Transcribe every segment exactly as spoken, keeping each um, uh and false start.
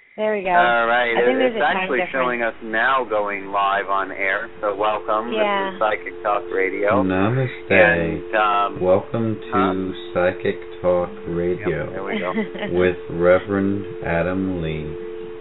There we go. All right. I think It, there's it's a time actually difference. showing us now going live on air. So welcome. Yeah. This is Psychic Talk Radio. Namaste. And, um, welcome to huh? Psychic Talk Radio. Yep, there we go. With Reverend Adam Lee.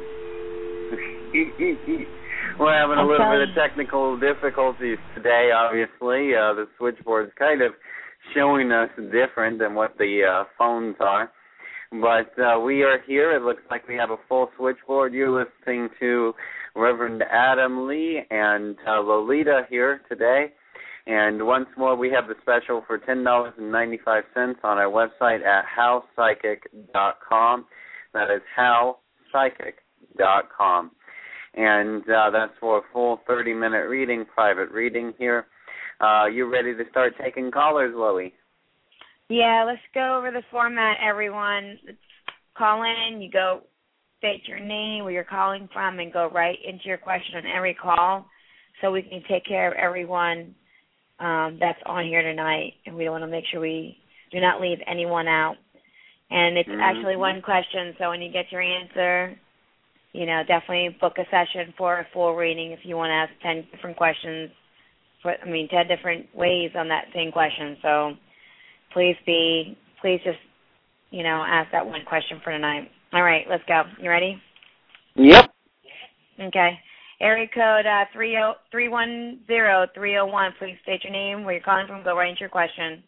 We're having a I'm little telling bit of technical difficulties today, obviously. Uh, the switchboard's kind of showing us different than what the uh, phones are. But uh, we are here. It looks like we have a full switchboard. You're listening to Reverend Adam Lee and uh, Lolita here today. And once more, we have the special for ten dollars and ninety-five cents on our website at how psychic dot com. That is how psychic dot com. And uh, that's for a full thirty-minute reading, private reading here. Uh, you ready to start taking callers, Lily? Yeah, let's go over the format, everyone. Let's call in. You go state your name, where you're calling from, and go right into your question on every call so we can take care of everyone um, that's on here tonight. And we want to make sure we do not leave anyone out. And it's Mm-hmm. actually one question, so when you get your answer, you know, definitely book a session for a full reading if you want to ask ten different questions, for, I mean, ten different ways on that same question. So please be, please just, you know, ask that one question for tonight. All right, let's go. You ready? Yep. Okay. Area code uh, three one zero three zero one. Please state your name, where you're calling from, go right into your question.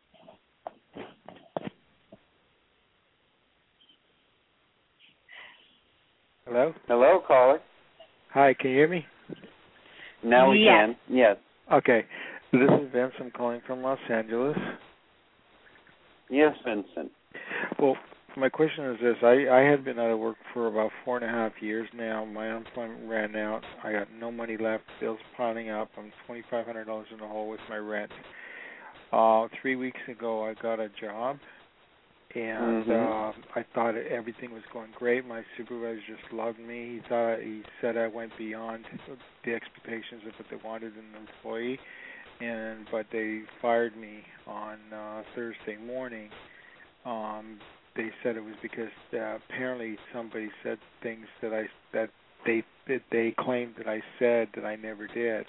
Hello? Hello, caller. Hi, can you hear me? Now we Yes. can. Yes. Okay. This is Vince. I'm calling from Los Angeles. Yes, Vincent. Well, my question is this. I, I had been out of work for about four and a half years now. My unemployment ran out. I got no money left. Bills piling up. I'm twenty-five hundred dollars in the hole with my rent. Uh, three weeks ago, I got a job, and mm-hmm. uh, I thought everything was going great. My supervisor just loved me. He thought he said I went beyond the expectations of what they wanted in an employee, and but they fired me on uh, Thursday morning. Um, they said it was because uh, apparently somebody said things that I that they that they claimed that I said that I never did.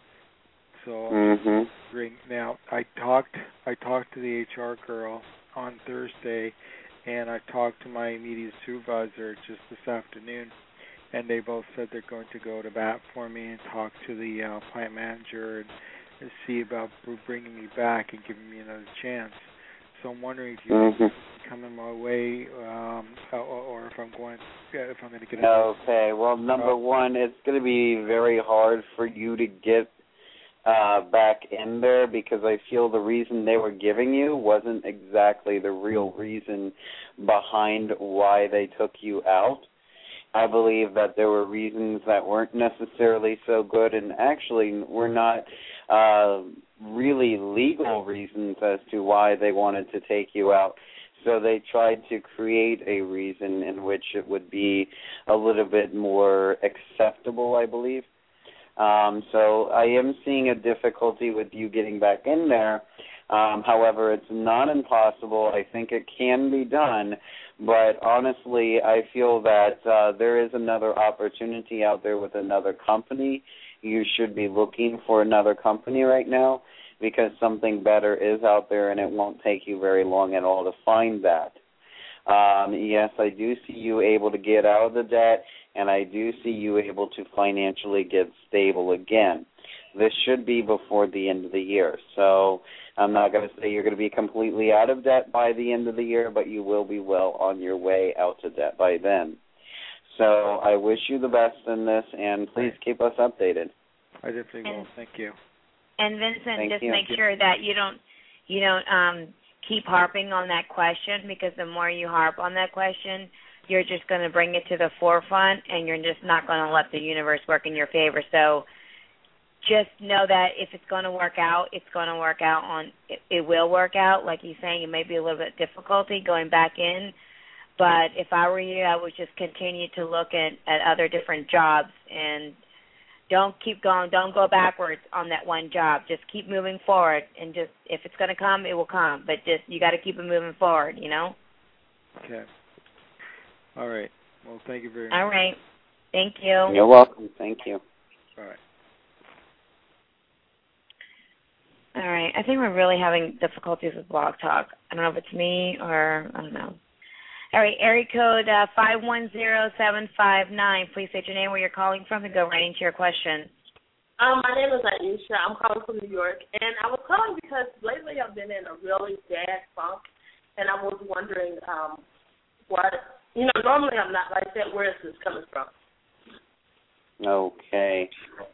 So mm-hmm. now I talked I talked to the H R girl on Thursday, and I talked to my immediate supervisor just this afternoon, and they both said they're going to go to bat for me and talk to the uh, plant manager and, and see about bringing me back and giving me another chance. So I'm wondering if you mm-hmm. come in my way, um, or, or if I'm going, if I'm going to get. Okay. Well, number one, it's going to be very hard for you to get uh, back in there because I feel the reason they were giving you wasn't exactly the real reason behind why they took you out. I believe that there were reasons that weren't necessarily so good, and actually were not uh, really legal reasons as to why they wanted to take you out. So they tried to create a reason in which it would be a little bit more acceptable, I believe. Um, so I am seeing a difficulty with you getting back in there. Um, however, it's not impossible. I think it can be done. But honestly, I feel that uh, there is another opportunity out there with another company. You should be looking for another company right now because something better is out there, and it won't take you very long at all to find that. Um, yes, I do see you able to get out of the debt, and I do see you able to financially get stable again. This should be before the end of the year. So I'm not going to say you're going to be completely out of debt by the end of the year, but you will be well on your way out of debt by then. So I wish you the best in this, and please keep us updated. I definitely will. Thank you. And Vincent, Thank just you. make sure that you don't you don't um, keep harping on that question, because the more you harp on that question, you're just going to bring it to the forefront, and you're just not going to let the universe work in your favor. So just know that if it's going to work out, it's going to work out on, it, it will work out. Like you're saying, it may be a little bit difficulty going back in, but if I were you, I would just continue to look at, at other different jobs, and don't keep going, don't go backwards on that one job. Just keep moving forward, and just, if it's going to come, it will come, but just, you got to keep it moving forward, you know? Okay. All right. Well, thank you very much. All right. Thank you. You're welcome. Thank you. All right. All right. I think we're really having difficulties with Blog Talk. I don't know if it's me or I don't know. All right. Area code uh, five one zero seven five nine. Please state your name, where you're calling from, and go right into your question. Um, my name is Aisha. I'm calling from New York, and I was calling because lately I've been in a really bad funk, and I was wondering um, what, you know, normally I'm not like that. Where is this coming from? Okay.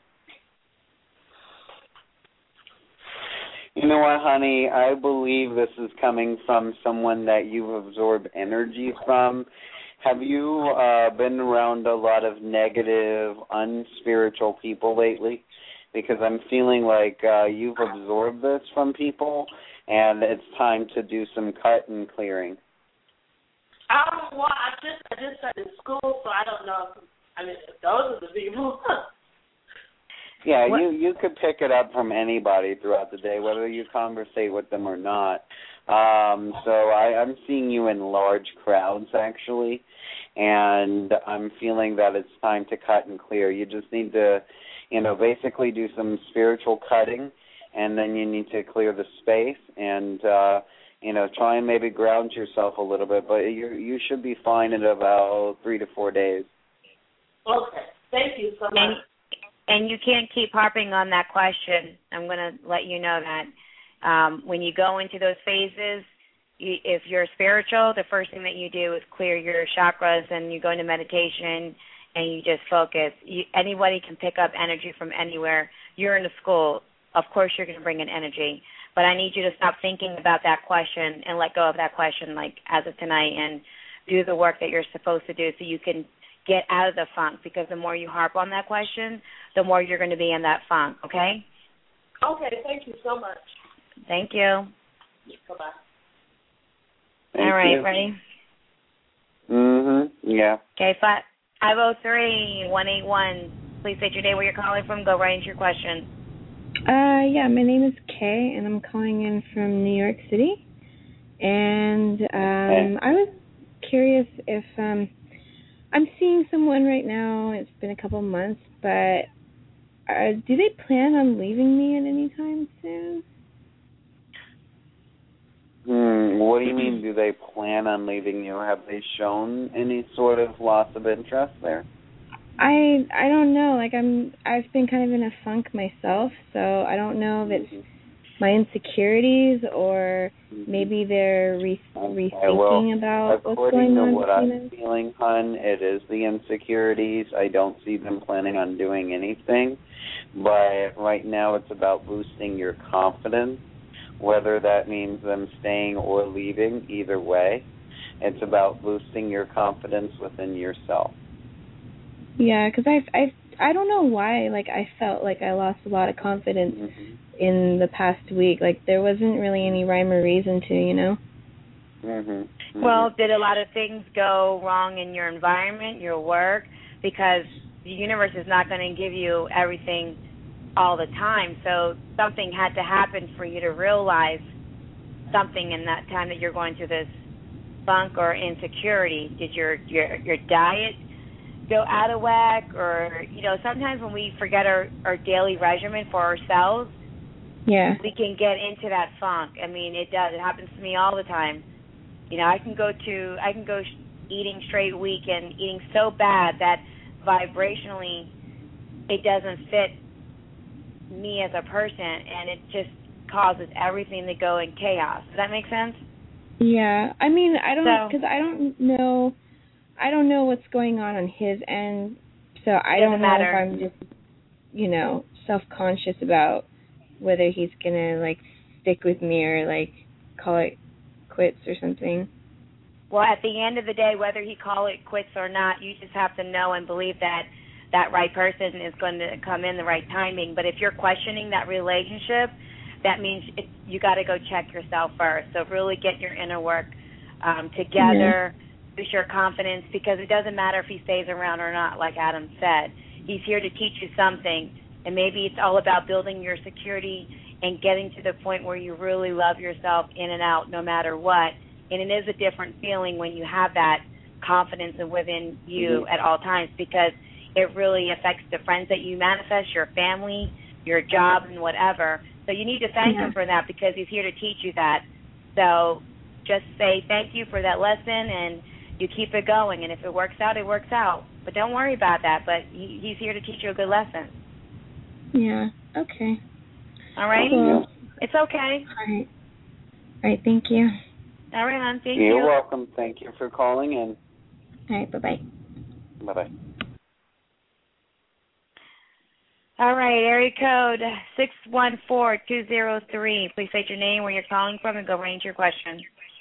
You know what, honey? I believe this is coming from someone that you've absorbed energy from. Have you uh, been around a lot of negative, unspiritual people lately? Because I'm feeling like uh, you've absorbed this from people, and it's time to do some cut and clearing. Um, well, I just I just started school, so I don't know. If, I mean, if those are the people. Yeah, What? you you could pick it up from anybody throughout the day, whether you conversate with them or not. Um, so I, I'm seeing you in large crowds, actually, and I'm feeling that it's time to cut and clear. You just need to, you know, basically do some spiritual cutting, and then you need to clear the space and, uh, you know, try and maybe ground yourself a little bit. But you you should be fine in about three to four days. Okay. Thank you so much. And, and you can't keep harping on that question. I'm going to let you know that. Um, when you go into those phases, you, if you're spiritual, the first thing that you do is clear your chakras, and you go into meditation and you just focus. You, anybody can pick up energy from anywhere. You're in a school. Of course you're going to bring in energy. But I need you to stop thinking about that question and let go of that question, like as of tonight, and do the work that you're supposed to do so you can get out of the funk, because the more you harp on that question, the more you're going to be in that funk, okay? Okay, thank you so much. Thank you. Bye-bye. Thank All right, you. ready? Mm-hmm, yeah. Okay, five oh three, one eight one. Please state your name, where you're calling from. Go right into your question. Uh, yeah, my name is Kay, and I'm calling in from New York City. And um, Okay. I was curious if um, I'm seeing someone right now. It's been a couple months, but uh, do they plan on leaving me at any time soon? Hmm, what do you mean, do they plan on leaving you? Have they shown any sort of loss of interest there? I I don't know. Like I'm I've been kind of in a funk myself, so I don't know if it's Mm-hmm. my insecurities or maybe they're re- Okay, rethinking well, about what's according going to on. what between I'm us. feeling, hon, it is the insecurities. I don't see them planning on doing anything, but right now it's about boosting your confidence, whether that means them staying or leaving. Either way, it's about boosting your confidence within yourself. Yeah, because I've I've I don't know why. Like I felt like I lost a lot of confidence Mm-hmm. in the past week. Like there wasn't really any rhyme or reason to, you know. Mm-hmm. Mm-hmm. Well, did a lot of things go wrong in your environment, your work? Because the universe is not going to give you everything all the time. So something had to happen for you to realize something in that time that you're going through this funk or insecurity. Did your your your diet go out of whack? Or, you know, sometimes when we forget our, our daily regimen for ourselves, Yeah. we can get into that funk. I mean, it does. It happens to me all the time. You know, I can go to, I can go sh- eating straight week and eating so bad that vibrationally it doesn't fit me as a person, and it just causes everything to go in chaos. Does that make sense? Yeah. I mean, I don't, So- because I don't know, I don't know what's going on on his end, so I Doesn't don't know matter. if I'm just, you know, self-conscious about whether he's gonna like stick with me or like call it quits or something. Well, at the end of the day, whether he call it quits or not, you just have to know and believe that that right person is going to come in the right timing. But if you're questioning that relationship, that means it, you got to go check yourself first. So really get your inner work um, together, mm-hmm. boost your confidence, because it doesn't matter if he stays around or not, like Adam said. He's here to teach you something, and maybe it's all about building your security and getting to the point where you really love yourself in and out no matter what. And it is a different feeling when you have that confidence within you at all times, because it really affects the friends that you manifest, your family, your job, and whatever. So you need to thank Yeah. him for that, because he's here to teach you that. So just say thank you for that lesson, and you keep it going. And if it works out, it works out. But don't worry about that. But he, he's here to teach you a good lesson. Yeah. Okay. All right? Cool. It's okay. All right. All right. Thank you. All right, hon. Thank You're you. welcome. Thank you for calling in. All right. Bye-bye. Bye-bye. All right, area code six one four two zero three. Please state your name, where you're calling from, and go right into your question.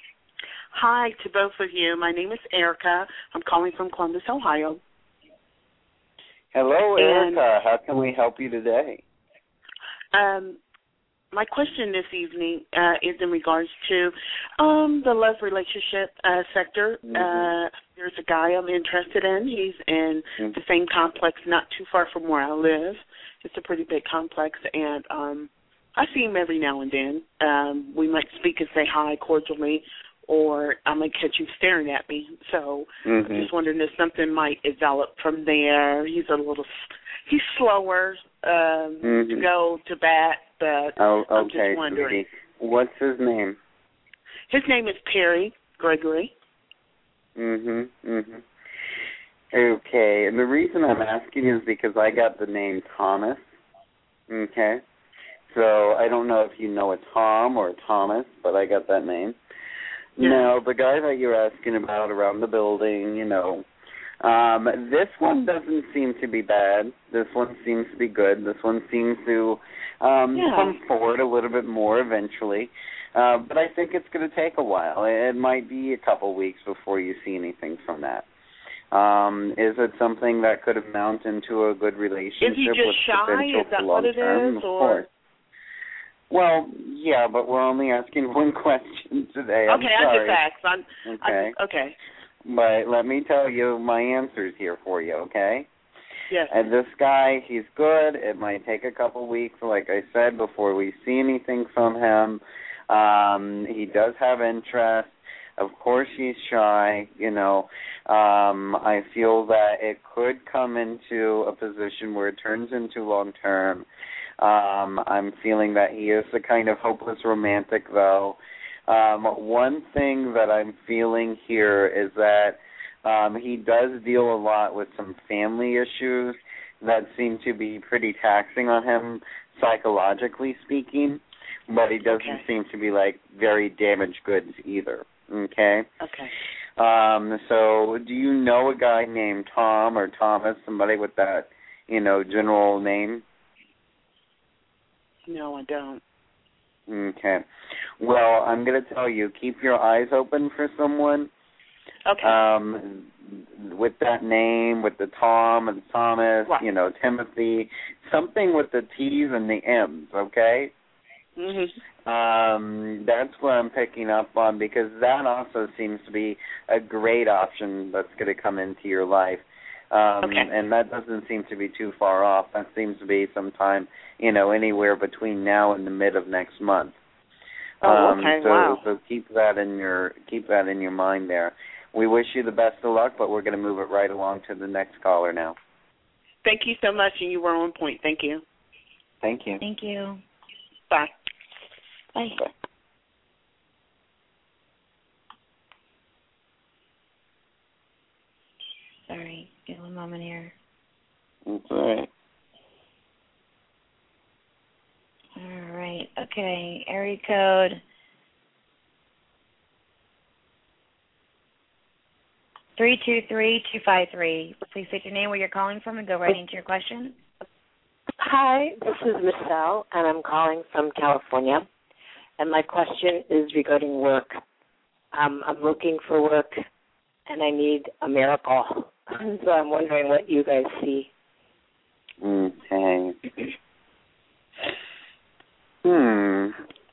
Hi to both of you. My name is Erica. I'm calling from Columbus, Ohio. Hello, And- Erica. How can we help you today? Um, my question this evening uh, is in regards to um, the love relationship uh, sector. Mm-hmm. Uh, there's a guy I'm interested in. He's in Mm-hmm. the same complex, not too far from where I live. It's a pretty big complex, and um, I see him every now and then. Um, we might speak and say hi cordially, or I might catch him staring at me. So Mm-hmm. I'm just wondering if something might develop from there. He's a little, he's slower um, Mm-hmm. to go to bat, but Oh, I'm okay, just wondering. sweetie. What's his name? His name is Perry Gregory. Mm-hmm, mm-hmm. Okay, and the reason I'm asking is because I got the name Thomas, okay? So I don't know if you know a Tom or a Thomas, but I got that name. Yeah. Now, the guy that you're asking about around the building, you know, um, this one doesn't seem to be bad. This one seems to be good. This one seems to um, Yeah. come forward a little bit more eventually. Uh, but I think it's going to take a while. It might be a couple weeks before you see anything from that. Um, is it something that could amount into a good relationship? Is he just with shy? potential Is that for what it long-term? is, Of or- course. Well, yeah, but we're only asking one question today. I'm okay, I sorry. just asked. I'm, Okay. I, okay. But let me tell you my answers here for you, okay? Yes. And this guy, he's good. It might take a couple weeks, like I said, before we see anything from him. Um, he does have interest. Of course he's shy, you know. Um, I feel that it could come into a position where it turns into long-term. Um, I'm feeling that he is the kind of hopeless romantic, though. Um, one thing that I'm feeling here is that um, he does deal a lot with some family issues that seem to be pretty taxing on him, psychologically speaking, but he doesn't Okay. seem to be, like, very damaged goods either, okay? Okay. Um, so do you know a guy named Tom or Thomas, somebody with that, you know, general name? No, I don't. Okay. Well, I'm going to tell you, keep your eyes open for someone Okay. um, with that name, with the Tom and Thomas, Right. you know, Timothy, something with the T's and the M's, okay? Mhm. Um, that's what I'm picking up on, because that also seems to be a great option that's going to come into your life. Um, Okay. And that doesn't seem to be too far off. That seems to be sometime, you know, anywhere between now and the mid of next month. Oh, um, okay. So, Wow. so keep that in your keep that in your mind there. We wish you the best of luck, but we're going to move it right along to the next caller now. Thank you so much, and you were on point. Thank you. Thank you. Thank you. Bye. Bye. Bye. Sorry, give me a moment here. That's all right. All right. Okay. Area code three two three two five three. Please state your name, where you're calling from, and go right into your question. Hi, this is Michelle, and I'm calling from California. And my question is regarding work. Um, I'm looking for work, and I need a miracle. So I'm wondering what you guys see. Okay. Hmm.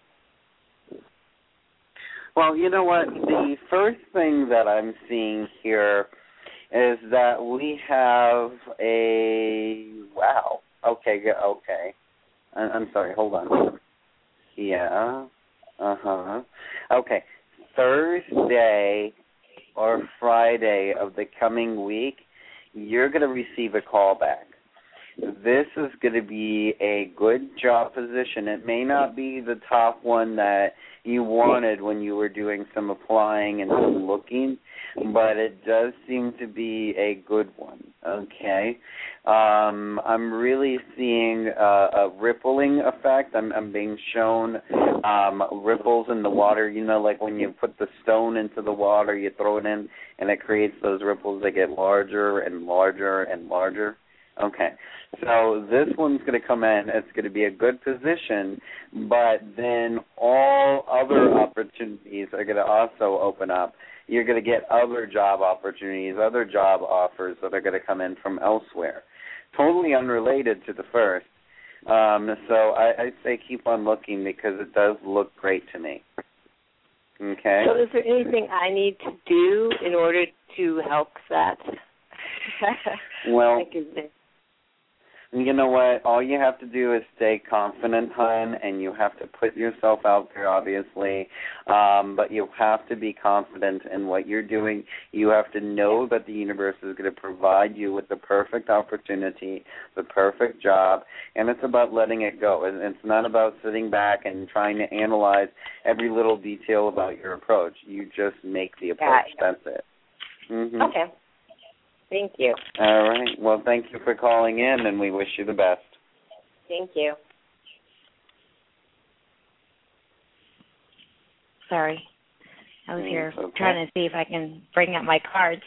Well, you know what? The first thing that I'm seeing here is that we have a wow. Okay, yeah, okay. I, I'm sorry. Hold on. Yeah. Uh huh. Okay. Thursday or Friday of the coming week, you're going to receive a call back. This is going to be a good job position. It may not be the top one that you wanted when you were doing some applying and some looking, but it does seem to be a good one, okay? Um, I'm really seeing a, a rippling effect. I'm, I'm being shown um, ripples in the water. You know, like when you put the stone into the water, you throw it in, and it creates those ripples that get larger and larger and larger. Okay, so this one's going to come in. It's going to be a good position, but then all other opportunities are going to also open up. You're going to get other job opportunities, other job offers that are going to come in from elsewhere, totally unrelated to the first. Um, so I, I say keep on looking because it does look great to me. Okay. So is there anything I need to do in order to help that? Well, like is there... you know what? All you have to do is stay confident, hon, and you have to put yourself out there, obviously. Um, but you have to be confident in what you're doing. You have to know that the universe is going to provide you with the perfect opportunity, the perfect job, and it's about letting it go. It's not about sitting back and trying to analyze every little detail about your approach. You just make the approach. That's it. Mm-hmm. Okay. Thank you. All right. Well, thank you for calling in, and we wish you the best. Thank you. Sorry. I was here okay. trying to see if I can bring up my cards.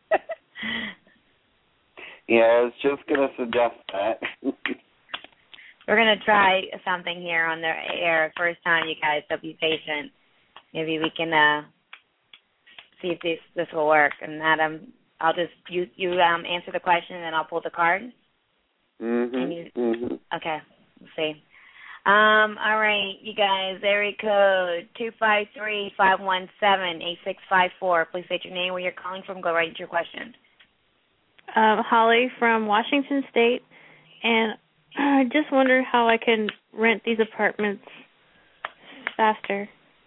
Yeah, I was just going to suggest that. We're going to try something here on the air. First time, you guys, so be patient. Maybe we can uh, see if this, this will work. And Adam, I'll just, you, you um, answer the question, and then I'll pull the card. Mm-hmm. And you, mm-hmm. Okay, we'll see. Um, all right, you guys, area code two five three, five one seven, eight six five four. Please state your name, where you're calling from. Go right into your question. Um, Holly from Washington State, and I just wonder how I can rent these apartments faster.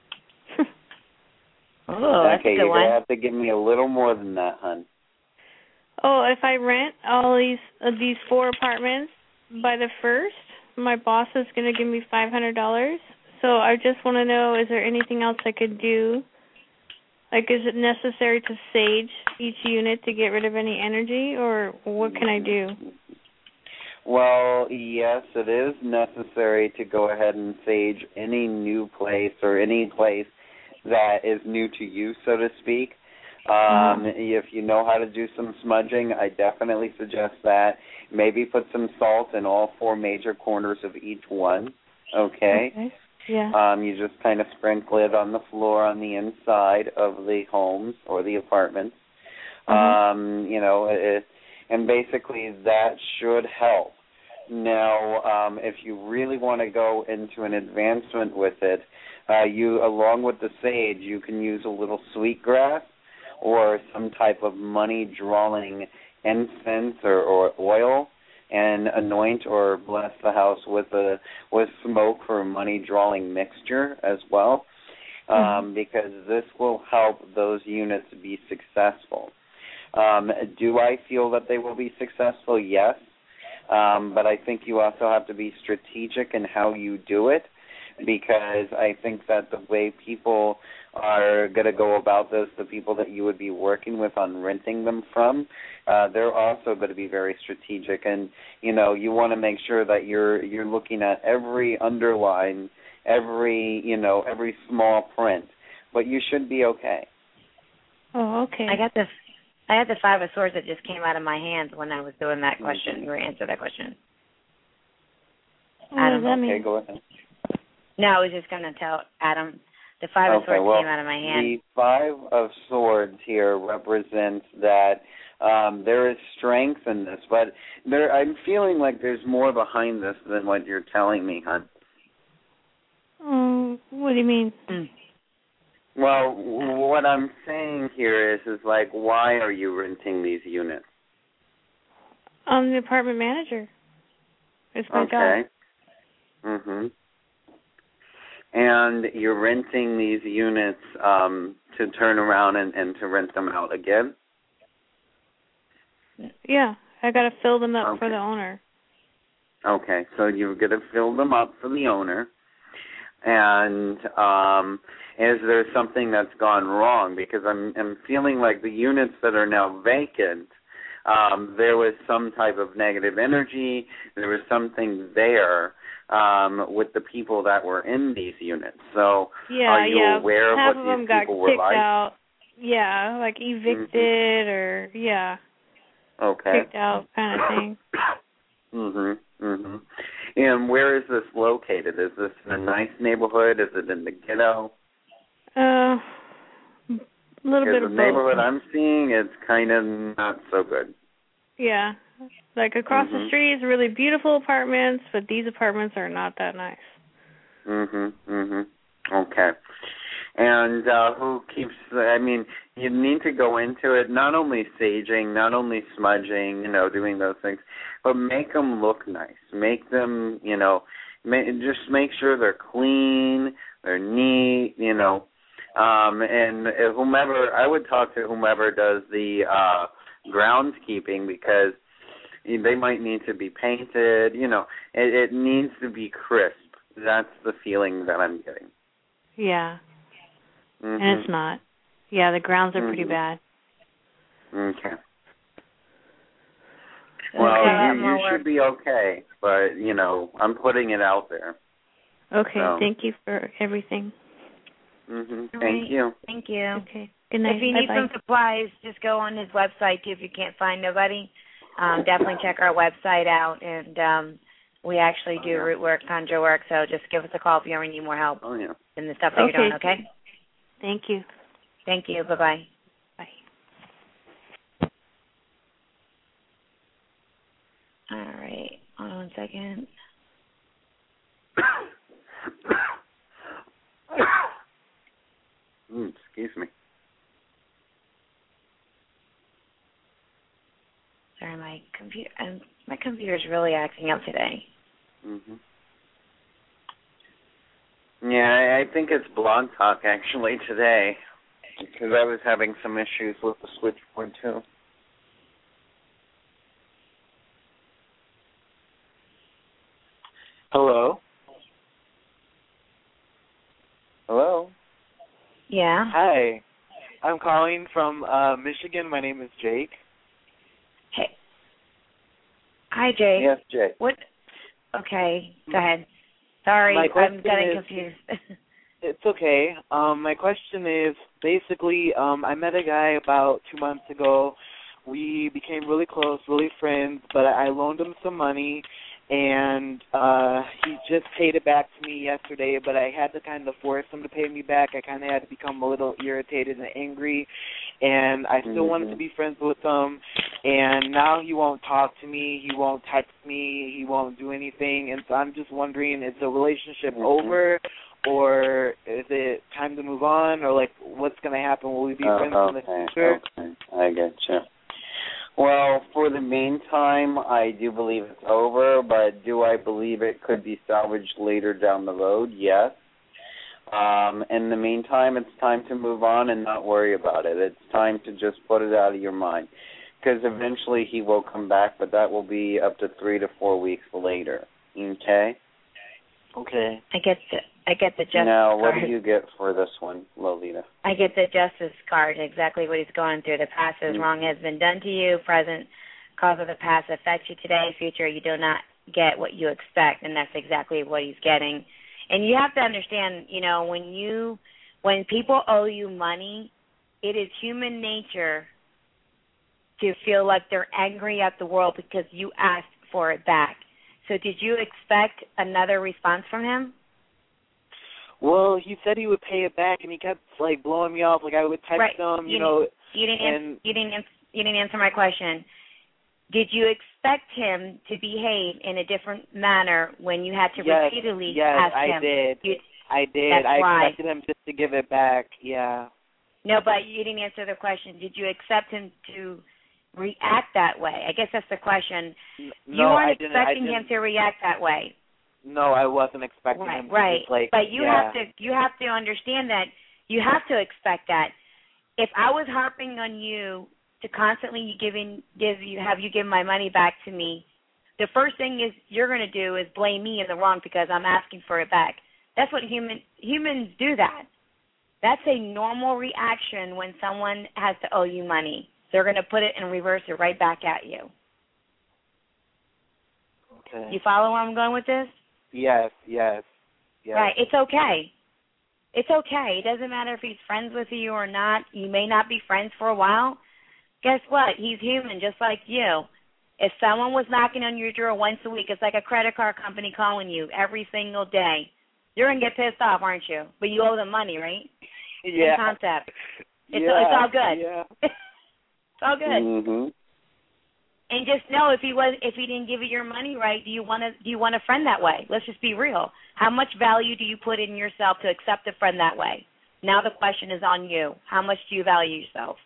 Oh, that's okay, a good you're one. going to have to give me a little more than that, hon. Oh, if I rent all these uh, these four apartments by the first, my boss is going to give me five hundred dollars. So I just want to know, is there anything else I could do? Like, is it necessary to sage each unit to get rid of any energy, or what can I do? Well, yes, it is necessary to go ahead and sage any new place or any place that is new to you, so to speak. Um, if you know how to do some smudging, I definitely suggest that. Maybe put some salt in all four major corners of each one, okay? Okay. Yeah. Um, you just kind of sprinkle it on the floor on the inside of the homes or the apartments. Mm-hmm. Um, you know, it, and basically that should help. Now, um, if you really want to go into an advancement with it, uh, you, along with the sage, you can use a little sweetgrass or some type of money-drawing incense or, or oil, and anoint or bless the house with a with smoke for a money-drawing mixture as well, um, mm-hmm. because this will help those units be successful. Um, do I feel that they will be successful? Yes, um, but I think you also have to be strategic in how you do it, because I think that the way people are going to go about this, the people that you would be working with on renting them from, uh, they're also going to be very strategic. And, you know, you want to make sure that you're you're looking at every underline, every, you know, every small print. But you should be okay. Oh, okay. I got the I had the Five of Swords that just came out of my hands when I was doing that question. You were answering that question. What Adam. does that mean? Okay, go ahead. No, I was just going to tell Adam. The Five of okay, Swords well, came out of my hand. The Five of Swords here represents that um, there is strength in this, but there, I'm feeling like there's more behind this than what you're telling me, hon. Um, what do you mean? Mm. Well, what I'm saying here is, is like, why are you renting these units? I'm the apartment manager. It's my okay. job. Mhm. And you're renting these units um, to turn around and, and to rent them out again? Yeah, I got to fill them up okay. for the owner. Okay, so you're going to fill them up for the owner. And um, is there something that's gone wrong? Because I'm, I'm feeling like the units that are now vacant, um, there was some type of negative energy. There was something there um, with the people that were in these units. So yeah, are you yeah. aware of Half what of these them people got were kicked like? out. Yeah, like evicted mm-hmm. or, yeah. Okay. Kicked out kind of thing. Mhm. Mhm. And where is this located? Is this in a nice neighborhood? Is it in the ghetto? Uh, a little bit of the both. neighborhood I'm seeing, it's kind of not so good. Yeah. Like across mm-hmm. the street is really beautiful apartments, but these apartments are not that nice. Mhm. Mhm. Okay. And uh, who keeps? I mean, you need to go into it. Not only saging, not only smudging, you know, doing those things, but make them look nice. Make them, you know, ma- just make sure they're clean, they're neat, you know. Um, and whomever, I would talk to whomever does the uh, groundskeeping because they might need to be painted. You know, it, it needs to be crisp. That's the feeling that I'm getting. Yeah. Mm-hmm. And it's not. Yeah, the grounds are mm-hmm. pretty bad. Okay. Well, okay, you, you should be okay, but, you know, I'm putting it out there. Okay, so. Thank you for everything. Mm-hmm. Thank right. you. Thank you. Okay, good night. If you Bye-bye. need some supplies, just go on his website, too, if you can't find nobody. Um, definitely check our website out, and um, we actually do oh, yeah. root work, conjure work, so just give us a call if you ever need more help oh, yeah. in the stuff that okay. you're doing, okay? Thank you. Thank you. Bye-bye. Bye. All right. Hold on one second. mm, excuse me. Sorry, my computer. Um, my computer's really acting up today. Mhm. Yeah, I, I think it's Blog Talk actually today, because I was having some issues with the switchboard too. Hello? Hello? Yeah? Hi. I'm calling from uh, Michigan. My name is Jake. Hey. Hi, Jake. Yes, Jake. What? Okay, go ahead. Sorry, I'm getting is, confused. It's okay. Um, my question is, basically, um, I met a guy about two months ago. We became really close, really friends, but I loaned him some money, and uh, he just paid it back to me yesterday, but I had to kind of force him to pay me back. I kind of had to become a little irritated and angry, and I still mm-hmm. wanted to be friends with him, and now he won't talk to me, he won't text me, he won't do anything, and so I'm just wondering, is the relationship mm-hmm. over, or is it time to move on, or, like, what's going to happen? Will we be oh, friends okay, in the future? Okay, I get you. Well, for the meantime, I do believe it's over, but do I believe it could be salvaged later down the road? Yes. Um, in the meantime, it's time to move on and not worry about it. It's time to just put it out of your mind, because eventually he will come back, but that will be up to three to four weeks later. Okay? Okay. I get the I get the justice Now, what card. do you get for this one, Lolita? I get the justice card, exactly what he's going through. The past is mm-hmm. wrong has been done to you. Present cause of the past affects you today. Future, you do not get what you expect, and that's exactly what he's getting. And you have to understand, you know, when you when people owe you money, it is human nature to feel like they're angry at the world because you asked for it back. So did you expect another response from him? Well, he said he would pay it back, and he kept like blowing me off. Like I would text right. him, you, you know. You didn't. And answer, you didn't. Answer, you didn't answer my question. Did you expect him to behave in a different manner when you had to yes, repeatedly yes, ask I him? Did. You, I did. That's I why. expected him just to give it back. Yeah. No, but you didn't answer the question. Did you accept him to react that way? I guess that's the question. No, you weren't I didn't, expecting I didn't. him to react that way. no, I wasn't expecting right, him to right. just, like, but you yeah. have to you have to understand that you have to expect that. If I was harping on you to constantly giving give you have you give my money back to me, the first thing is you're going to do is blame me in the wrong because I'm asking for it back. That's what human humans do. That. That's a normal reaction when someone has to owe you money. They're going to put it and reverse it right back at you. Okay. You follow where I'm going with this? Yes, yes, yes. Right. It's okay. It's okay. It doesn't matter if he's friends with you or not. You may not be friends for a while. Guess what? He's human just like you. If someone was knocking on your door once a week, it's like a credit card company calling you every single day. You're going to get pissed off, aren't you? But you owe them money, right? Yeah. Same concept. It's, yeah. it's all good. Yeah. It's all good. Mm-hmm. And just know if he was if he didn't give you your money right, do you want to do you want a friend that way? Let's just be real. How much value do you put in yourself to accept a friend that way? Now the question is on you. How much do you value yourself?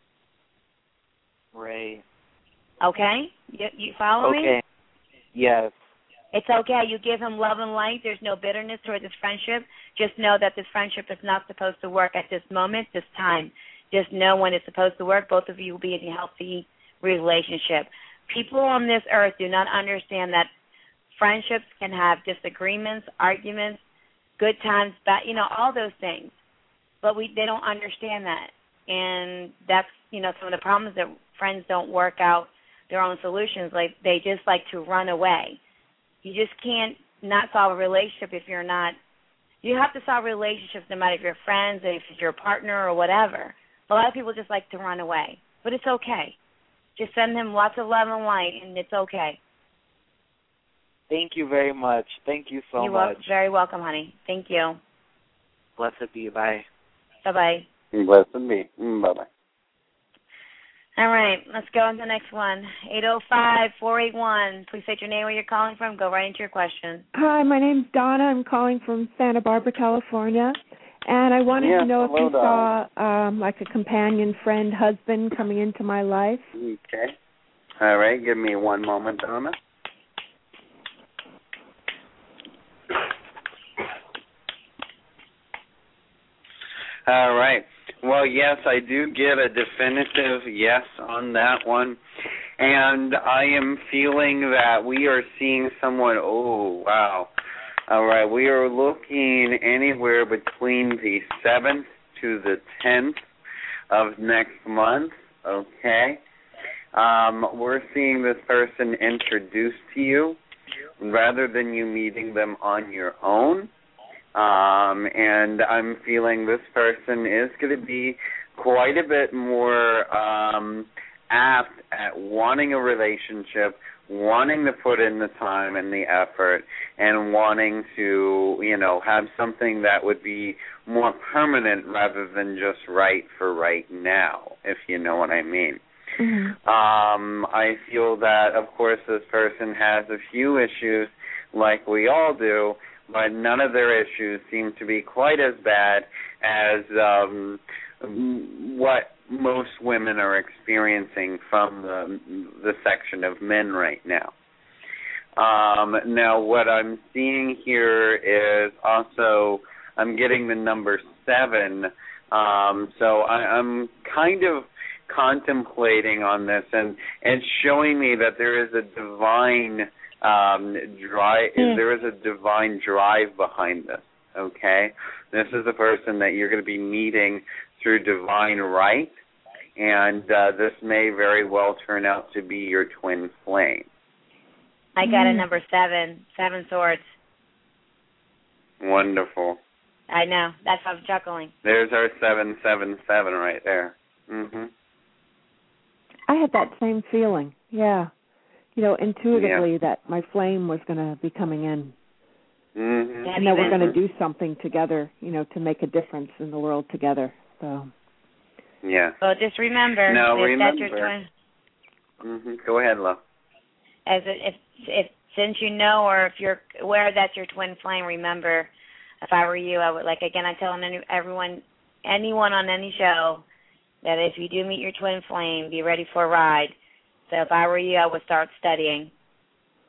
Right. Okay? You, you follow okay. me? Okay. Yes. It's okay. You give him love and light. There's no bitterness toward this friendship. Just know that this friendship is not supposed to work at this moment, this time. Just know when it's supposed to work, both of you will be in a healthy relationship. People on this earth do not understand that friendships can have disagreements, arguments, good times, bad, you know, all those things. But we they don't understand that. And that's, you know, some of the problems that friends don't work out their own solutions. Like they just like to run away. You just can't not solve a relationship if you're not. You have to solve relationships no matter if you're friends, if it's your partner or whatever. A lot of people just like to run away. But it's okay. Just send him lots of love and light, and it's okay. Thank you very much. Thank you so You're much. You're very welcome, honey. Thank you. Blessed be. Bye. Bye-bye. Blessed be. Bye-bye. All right, let's go on to the next one. eight oh five, four eight one. Please state your name, where you're calling from. Go right into your question. Hi, my name's Donna. I'm calling from Santa Barbara, California. And I wanted yeah, to know if hello, you Donna. saw um, like a companion, friend, husband coming into my life. Okay. All right, give me one moment, Donna. All right. Well, yes, I do get a definitive yes on that one. And I am feeling that we are seeing someone, oh, wow. All right, we are looking anywhere between the seventh to the tenth of next month, okay? Um, we're seeing this person introduced to you rather than you meeting them on your own. Um, and I'm feeling this person is going to be quite a bit more um, apt at wanting a relationship, wanting to put in the time and the effort, and wanting to, you know, have something that would be more permanent rather than just right for right now, if you know what I mean. Mm-hmm. Um, I feel that, of course, this person has a few issues like we all do, but none of their issues seem to be quite as bad as um, what most women are experiencing from the the section of men right now. Um, now, what I'm seeing here is also I'm getting the number seven, um, so I, I'm kind of contemplating on this, and it's showing me that there is a divine um, drive. Mm. There is a divine drive behind this. Okay, this is a person that you're going to be meeting through divine right, and uh, this may very well turn out to be your twin flame. I got a number seven, seven swords. Wonderful. I know. That's why I'm chuckling. There's our seven seven seven right there. Mhm. I had that same feeling. Yeah. You know, intuitively yeah. that my flame was going to be coming in. Mm-hmm. And that we're going to do something together, you know, to make a difference in the world together. So. Yeah. Well, just remember, no, if remember. that's your twin. Mm-hmm. Go ahead, love. As if, if since you know, or if you're aware that's your twin flame, remember. If I were you, I would, like again, I tell any, everyone, anyone on any show, that if you do meet your twin flame, be ready for a ride. So if I were you, I would start studying.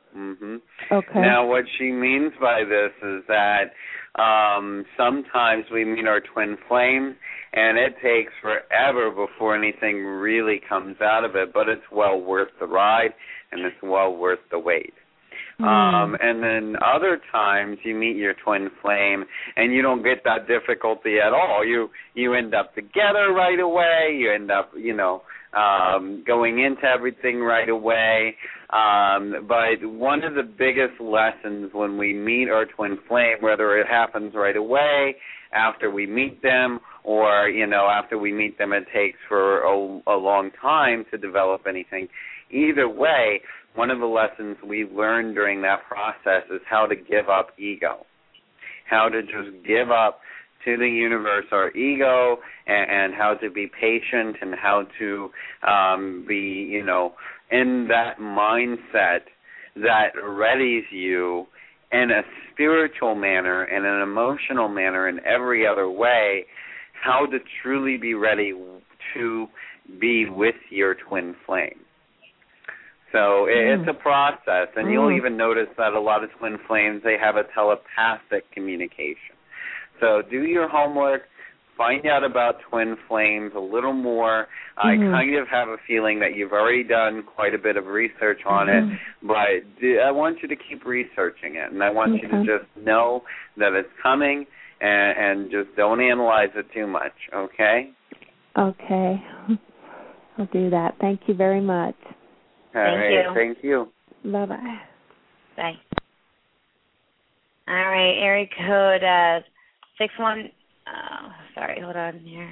Mm-hmm. Okay. Now, what she means by this is that um, sometimes we meet our twin flame, and it takes forever before anything really comes out of it, but it's well worth the ride, and it's well worth the wait. Mm. Um, and then other times you meet your twin flame and you don't get that difficulty at all. You you end up together right away. You end up, you know, um, going into everything right away. Um, but one of the biggest lessons when we meet our twin flame, whether it happens right away, after we meet them, or, you know, after we meet them it takes for a, a long time to develop anything, either way, one of the lessons we learned during that process is how to give up ego, how to just give up to the universe our ego, and, and how to be patient, and how to um, be, you know, in that mindset that readies you in a spiritual manner, in an emotional manner, in every other way, how to truly be ready to be with your twin flame. So it's a process, and you'll even notice that a lot of twin flames, they have a telepathic communication. So do your homework, find out about twin flames a little more. Mm-hmm. I kind of have a feeling that you've already done quite a bit of research on mm-hmm. it, but do, I want you to keep researching it, and I want okay. you to just know that it's coming, and, and just don't analyze it too much, okay? Okay. I'll do that. Thank you very much. All Thank right, you. Thank you. Bye-bye. Bye. All right, area code uh, six one. Oh, sorry, hold on here.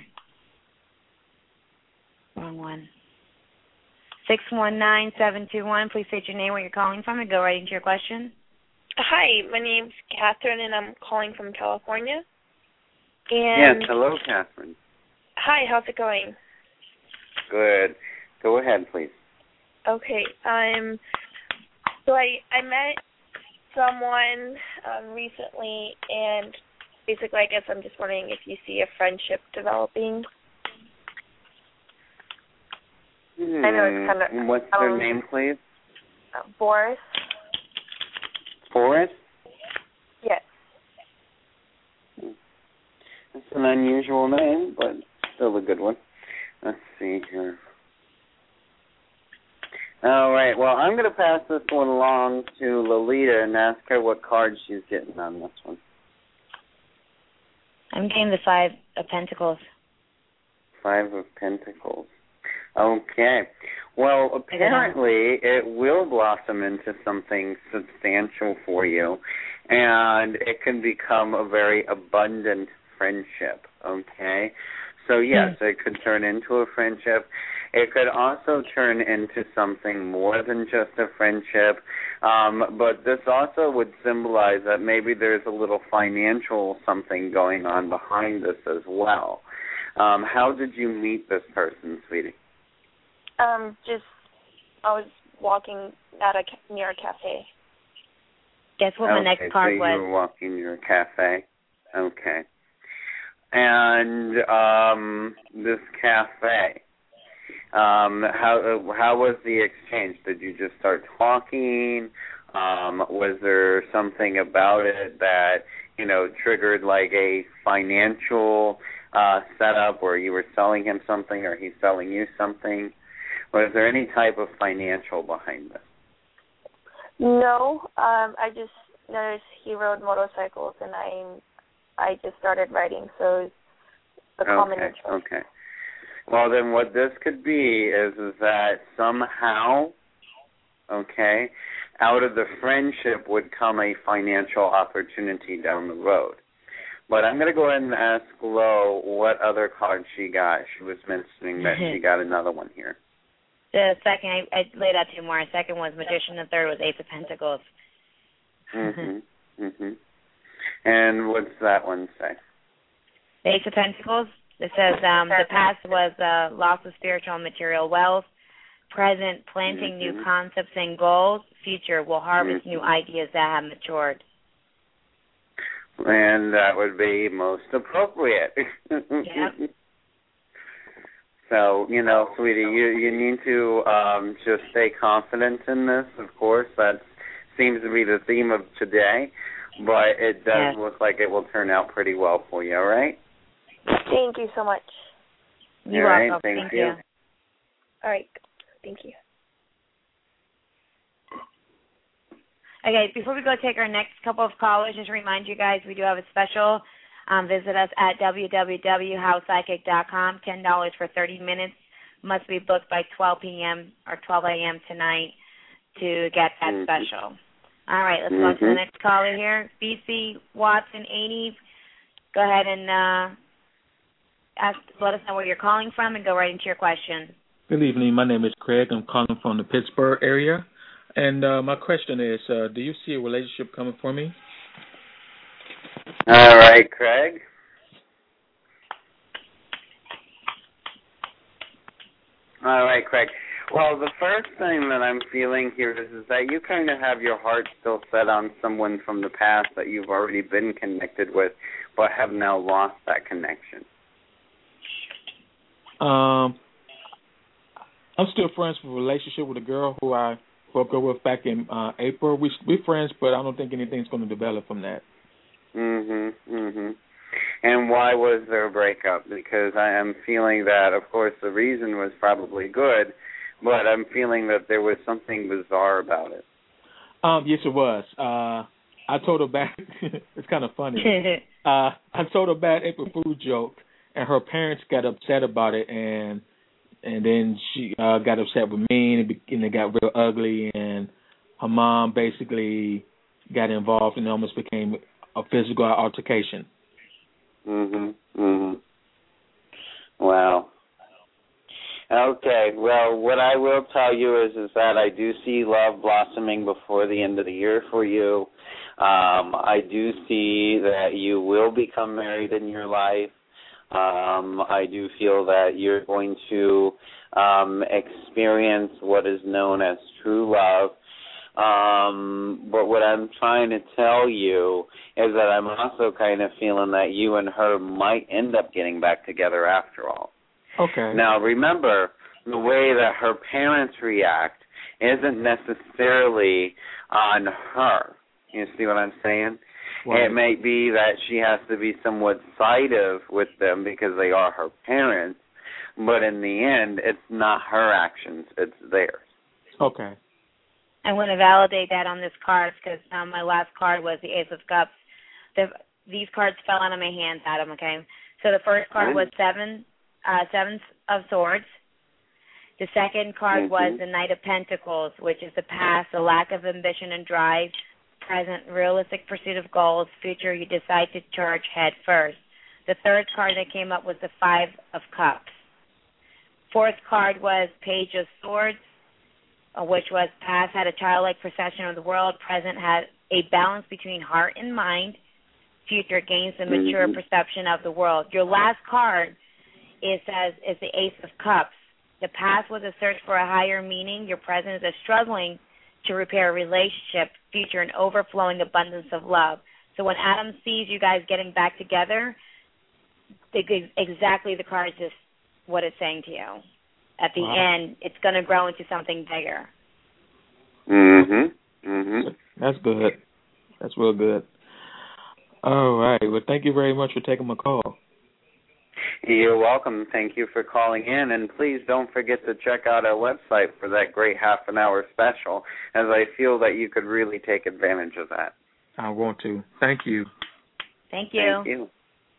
Wrong one. Six one nine seven two one. Please state your name, where you're calling from, and go right into your question. Hi, my name's Catherine, and I'm calling from California. And yes, hello, Catherine. Hi, how's it going? Good. Go ahead, please. Okay. Um. So I I met someone um, recently, and basically, I guess I'm just wondering if you see a friendship developing. Hmm. I know it's kind of. What's um, their name, please? Uh, Boris. Boris? Yes. That's an unusual name, but still a good one. Let's see here. All right, well, I'm going to pass this one along to Lolita and ask her what card she's getting on this one. I'm getting the Five of Pentacles. Five of Pentacles. Okay. Well, apparently it will blossom into something substantial for you, and it can become a very abundant friendship, okay? So, yes, it could turn into a friendship. It could also turn into something more than just a friendship, um, but this also would symbolize that maybe there's a little financial something going on behind this as well. Um, how did you meet this person, sweetie? Um, just, I was walking at a, near a cafe. Guess what my okay, next card so was? you were walking near a cafe. Okay. And um, this cafe, um, how how was the exchange? Did you just start talking? Um, was there something about it that, you know, triggered like a financial uh, setup where you were selling him something or he's selling you something? Was there any type of financial behind this? No, um, I just noticed he rode motorcycles, and I I just started riding, so it's a common okay, interest. Okay. Well, then what this could be is, is that somehow, okay, out of the friendship would come a financial opportunity down the road. But I'm going to go ahead and ask Lo what other card she got. She was mentioning that she got another one here. The second, I, I laid out two more. The second was Magician. The third was Ace of Pentacles. Mm-hmm. Mm-hmm. And what's that one say? The Ace of Pentacles. It says um, the past was uh, loss of spiritual and material wealth. Present, planting mm-hmm. new concepts and goals. Future will harvest mm-hmm. new ideas that have matured. And that would be most appropriate. Yep. So, you know, sweetie, you, you need to um, just stay confident in this, of course. That's seems to be the theme of today, but it does yes. look like it will turn out pretty well for you, all right? Thank you so much. You're all right, welcome. thank, Thank you. you. All right. Thank you. Okay, before we go take our next couple of callers, just remind you guys we do have a special. Um, visit us at w w w dot how psychic dot com, ten dollars for thirty minutes. Must be booked by twelve p.m. or twelve a.m. tonight to get that mm-hmm. special. All right, let's mm-hmm. go on to the next caller here. B C Watson eighty, go ahead and uh, ask, let us know where you're calling from and go right into your question. Good evening. My name is Craig. I'm calling from the Pittsburgh area. And uh, my question is, uh, do you see a relationship coming for me? All right, Craig. All right, Craig. Well, the first thing that I'm feeling here is, is that you kind of have your heart still set on someone from the past that you've already been connected with, but have now lost that connection. Um, I'm still friends with a relationship with a girl who I broke up with back in uh, April. We we're friends, but I don't think anything's going to develop from that. Mhm, mhm. And why was there a breakup? Because I am feeling that, of course, the reason was probably good, but I'm feeling that there was something bizarre about it. Um, yes, it was. Uh, I told her back. It's kind of funny. uh, I told her a bad April Fool joke, and her parents got upset about it, and and then she uh, got upset with me, and it, be, and it got real ugly, and her mom basically got involved, and it almost became a physical altercation. Mhm, mhm. Wow. Okay. Well, what I will tell you is is that I do see love blossoming before the end of the year for you. Um, I do see that you will become married in your life. Um, I do feel that you're going to um, experience what is known as true love. Um, but what I'm trying to tell you is that I'm also kind of feeling that you and her might end up getting back together after all. Okay. Now, remember, the way that her parents react isn't necessarily on her. You see what I'm saying? Right. It may be that she has to be somewhat sided with them because they are her parents, but in the end, it's not her actions, it's theirs. Okay. I want to validate that on this card because um, my last card was the Ace of Cups. The, these cards fell out of my hands, Adam, okay? So the first card was seven, uh, seven of Swords. The second card mm-hmm. was the Knight of Pentacles, which is the past, the lack of ambition and drive, present, realistic pursuit of goals, future, you decide to charge head first. The third card that came up was the Five of Cups. Fourth card was Page of Swords, which was past had a childlike perception of the world, present had a balance between heart and mind, future gains the mature mm-hmm. perception of the world. Your last card is says is the Ace of Cups. The past was a search for a higher meaning. Your present is a struggling to repair a relationship, future an overflowing abundance of love. So when Adam sees you guys getting back together, exactly the card is what it's saying to you. At the wow. end, it's going to grow into something bigger. Mm-hmm. Mm-hmm. That's good. That's real good. All right. Well, thank you very much for taking my call. You're welcome. Thank you for calling in. And please don't forget to check out our website for that great half an hour special, as I feel that you could really take advantage of that. I want to. Thank you. Thank you. Thank you.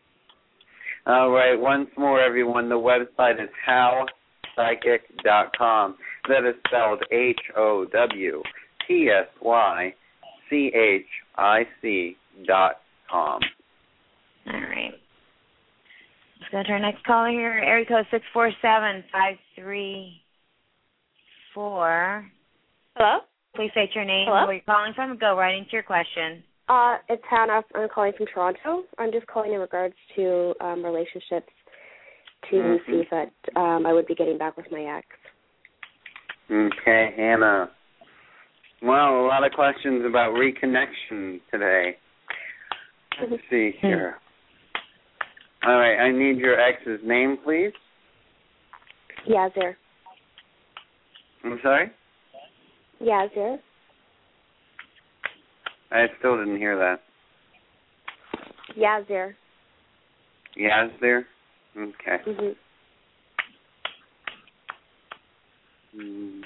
All right. Once more, everyone, the website is how psychic dot com. That is spelled H O W T S Y C H I C dot com. All right. Let's go to our next caller here. Area code six four seven five three four. Hello? Please state your name, Hello? where you're calling from, and go right into your question. Uh, it's Hannah. I'm calling from Toronto. I'm just calling in regards to um, relationships to mm-hmm. see if that um, I would be getting back with my ex. Okay, Hannah. Well, a lot of questions about reconnection today. Let's see here. All right, I need your ex's name, please. Yazir. I'm sorry? Yazir. I still didn't hear that. Yazir. Yazir? Okay. Mhm. Mm.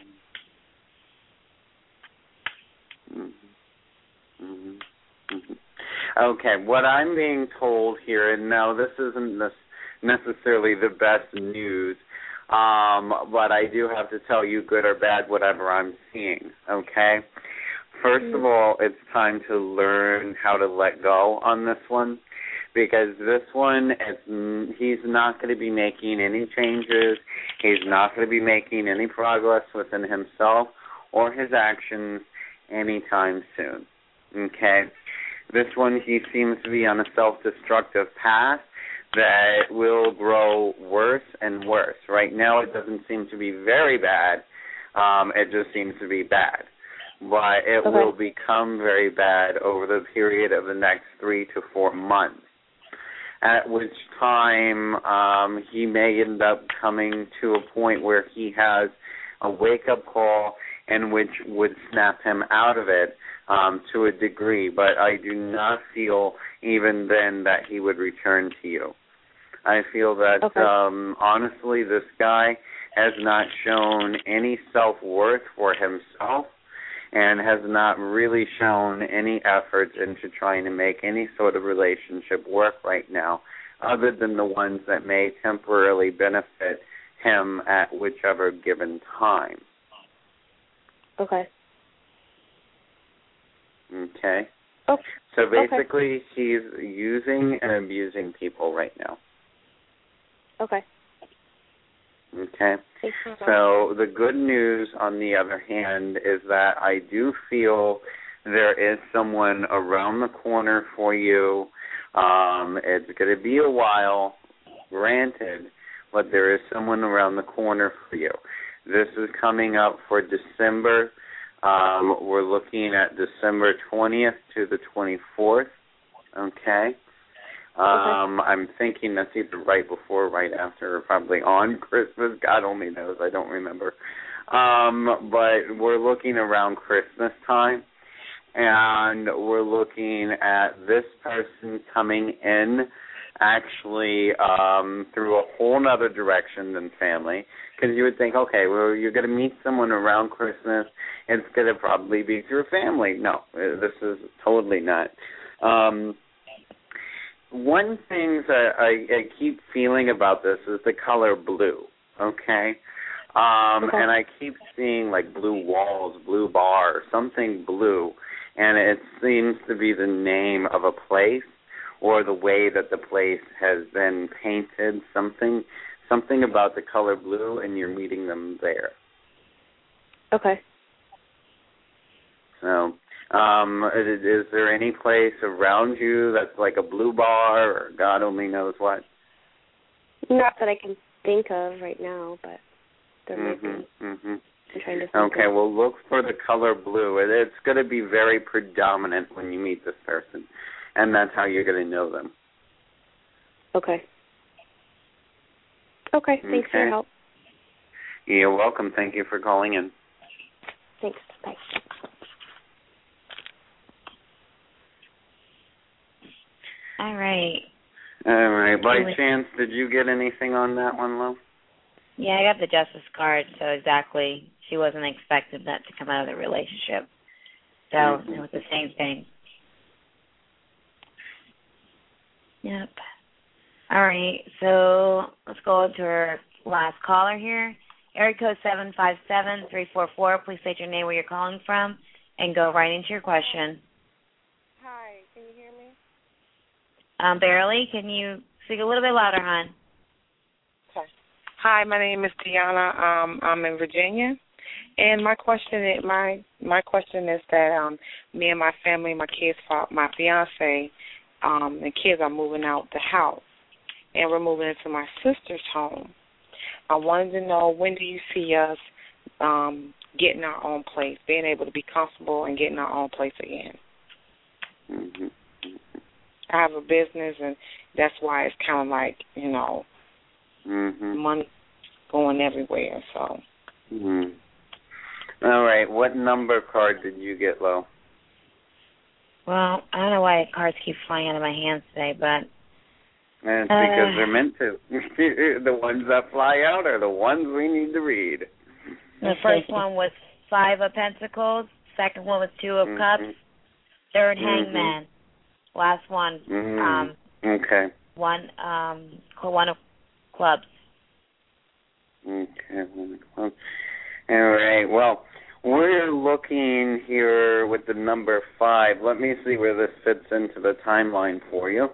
Mm-hmm. Mm-hmm. Mm-hmm. Okay, what I'm being told here, and no, this isn't necessarily the best news, um, but I do have to tell you, good or bad, whatever I'm seeing, okay? First mm-hmm. of all, it's time to learn how to let go on this one, because this one, is, he's not going to be making any changes. He's not going to be making any progress within himself or his actions anytime soon, okay? This one, he seems to be on a self-destructive path that will grow worse and worse. Right now, it doesn't seem to be very bad. Um, it just seems to be bad. But it okay. will become very bad over the period of the next three to four months, at which time um, he may end up coming to a point where he has a wake-up call and which would snap him out of it um, to a degree. But I do not feel even then that he would return to you. I feel that, okay. um, honestly, this guy has not shown any self-worth for himself and has not really shown any efforts into trying to make any sort of relationship work right now, other than the ones that may temporarily benefit him at whichever given time. Okay. Okay. Oh, so basically, okay. he's using and abusing people right now. Okay. Okay. So the good news, on the other hand, is that I do feel there is someone around the corner for you. Um, it's going to be a while, granted, but there is someone around the corner for you. This is coming up for December. Um, we're looking at December twentieth to the twenty-fourth. Okay. Um, okay. I'm thinking that's either right before or right after, or probably on Christmas. God only knows. I don't remember. Um, but we're looking around Christmas time, and we're looking at this person coming in actually um, through a whole other direction than family, because you would think, okay, well, you're going to meet someone around Christmas. It's going to probably be through family. No, this is totally not. Um, one thing that I, I keep feeling about this is the color blue, okay? Um, okay? And I keep seeing like blue walls, blue bar, something blue, and it seems to be the name of a place or the way that the place has been painted, something something about the color blue, and you're meeting them there. Okay. So, um, is, is there any place around you that's like a blue bar or God only knows what? Not that I can think of right now, but there mm-hmm, might be. Mm-hmm. I'm trying to think okay, of. well, look for the color blue. It, it's going to be very predominant when you meet this person, and that's how you're going to know them. Okay. Okay, thanks okay. for your help. You're welcome. Thank you for calling in. Thanks. Bye. All right. All right. By chance, did you get anything on that one, Lo? Yeah, I got the justice card, so exactly. She wasn't expecting that to come out of the relationship. So mm-hmm. it was the same thing. Yep. All right, so let's go to our last caller here. Area code seven five seven, three four four. Please state your name, where you're calling from, and go right into your question. Hi, can you hear me? Um, barely. Can you speak a little bit louder, hon? Okay. Hi, my name is Deanna. Um, I'm in Virginia, and my question is my my question is that um, me and my family, my kids, my fiance, um, and kids are moving out the house, and we're moving into my sister's home. I wanted to know, when do you see us um, getting our own place, being able to be comfortable and getting our own place again? Mm-hmm. I have a business, and that's why it's kind of like, you know, mm-hmm. money going everywhere. So. Mm-hmm. All right. What number card did you get, Lo? Well, I don't know why cards keep flying out of my hands today, but... And it's uh, because they're meant to. The ones that fly out are the ones we need to read. The first one was Five of Pentacles. Second one was Two of mm-hmm. Cups. Third, mm-hmm. Hangman. Last one, mm-hmm. um, okay. one, um, one of Clubs. Okay. All right. Well, we're looking here with the number five. Let me see where this fits into the timeline for you.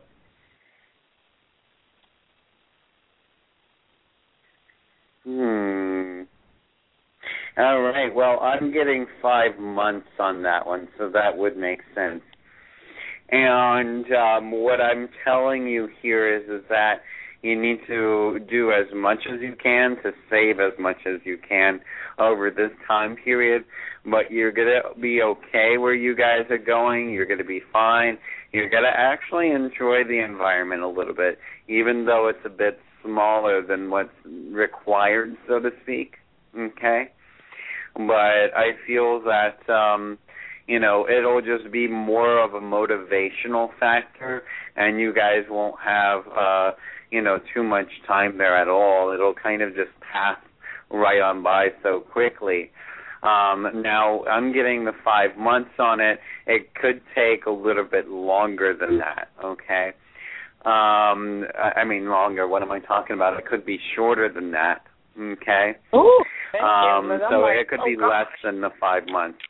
Hmm. All right. Well, I'm getting five months on that one, so that would make sense. And um, what I'm telling you here is, is that you need to do as much as you can to save as much as you can over this time period. But you're going to be okay where you guys are going. You're going to be fine. You're going to actually enjoy the environment a little bit, even though it's a bit smaller than what's required, so to speak. Okay? But I feel that, um, you know, it'll just be more of a motivational factor, and you guys won't have, uh, you know, too much time there at all. It'll kind of just pass right on by so quickly. Um, now, I'm getting the five months on it. It could take a little bit longer than that, okay? Um, I mean, longer. What am I talking about? It could be shorter than that, okay? Ooh, um, so like, it could oh, be gosh. less than the five months.